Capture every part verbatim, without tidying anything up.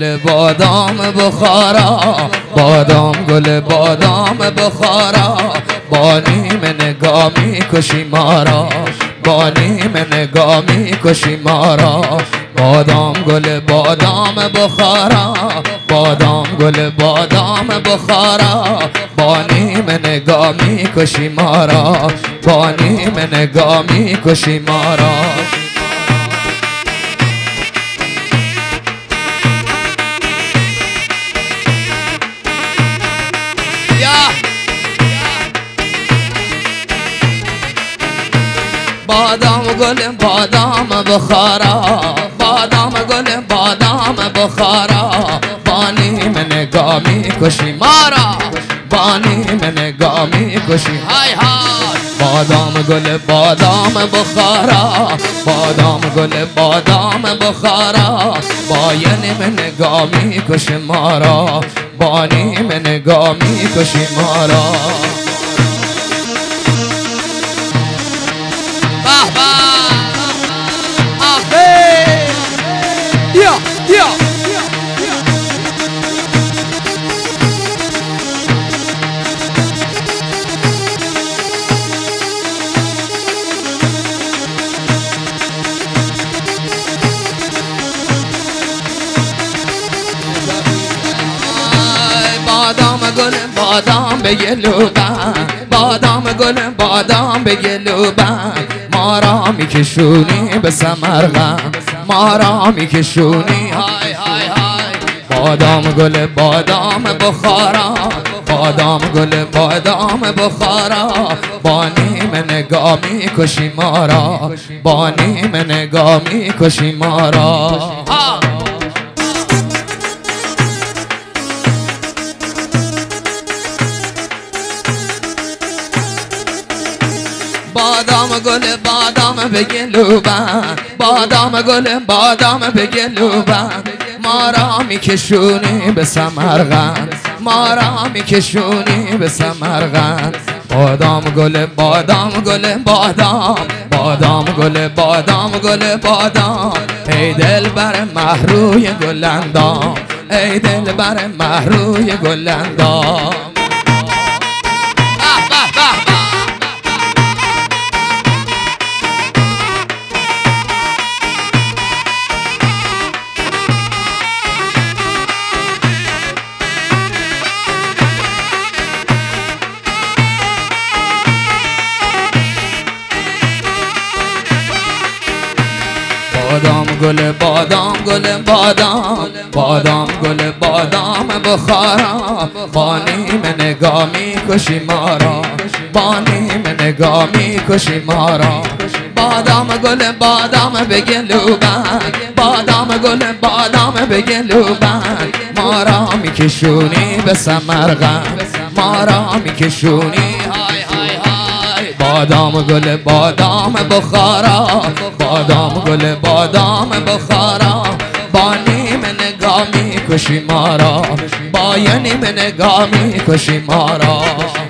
گل بادام بخارا، بادام گل بادام بخارا، با نیم نگاه میکشی ما را، با نیم نگاه میکشی ما را. بادام گل بادام بخارا، بادام گل بادام بخارا، با نیم نگاه میکشی ما را، با نیم نگاه میکشی ما را. بادام گل بادام بخارا، بادام گل بادام بخارا، با نیم نگاه میکشی ما را، با نیم نگاه میکشی. های های بادام گل بادام بخارا، بادام گل بادام بخارا، با یه نیم نگاه میکشی ما را، با نیم نگاه میکشی ما را. بادام گل بادام به گلوبن، بادام گل بادام به گلوبن، ما را میکشونی به سمرقند، ما را میکشونی. های های های بادام گل بادام بخارا، بادام گل بادام بخارا، با نیم نگاه میکشی ما را، با نیم نگاه میکشی ما را. بادام گل بادام به گلوبن، بادام گل بادام به گلوبن، ما را میکشونی به سمرقند، ما را میکشونی به سمرقند. بادام گل بادام گل بادام، بادام گل بادام گل بادام، ای دل بر محروی گلندام، ای دل بر محروی گلندام. بادام گل بادام گل بادام، بادام گل بادام بخارا، با نیم نگاه میکشی ما را، با نیم نگاه میکشی ما را. بادام گل بادام به گلوبن، بادام گل بادام به گلوبن، ما را میکشونی به سمرقند، ما را میکشونی. بادام گل بادام بخارا، بادام گل بادام بخارا، با نیم نگاه میکشی ما را، با یه نیم نگاه میکشی ما را.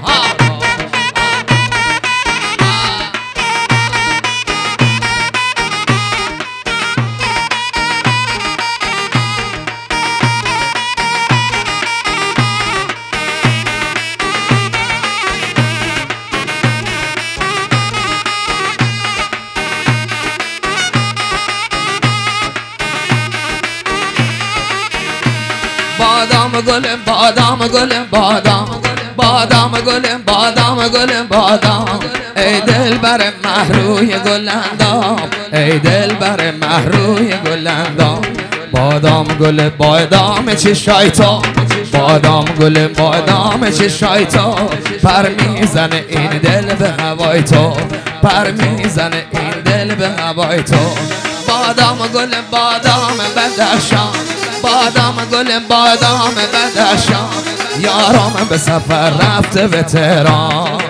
بادام گل بادام گل بادام، بادام گل بادام گل بادام، ای دل بر محروی گلندام، ای دل بر محروی گلندام. بادام گل بادام چه شایتا، بادام گل بادام چه شایتا، پر میزنه این دل به هوای تو، پر میزنه این دل به هوای تو. بادام گل بادام بدخشان، بادام گل بادام بدخشان، یارم به سفر رفته به تهران.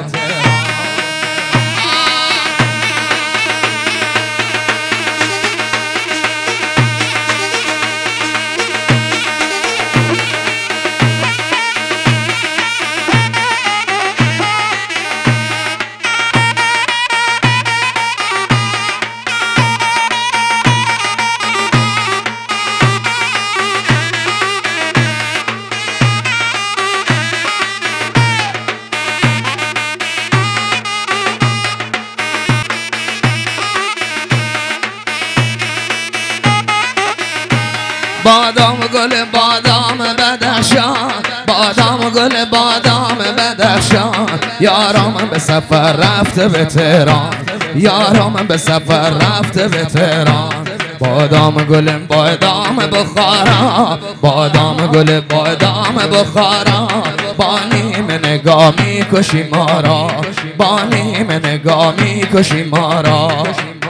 گل بادام بدخشان بادام گل بادام بدخشان یارم به سفر رفته به تهران یارم به سفر رفته به تهران بادام گل بادام بخارا بادام گل بادام بخارا بانی من نگاه می کشی ما را بانی من نگاه می کشی ما را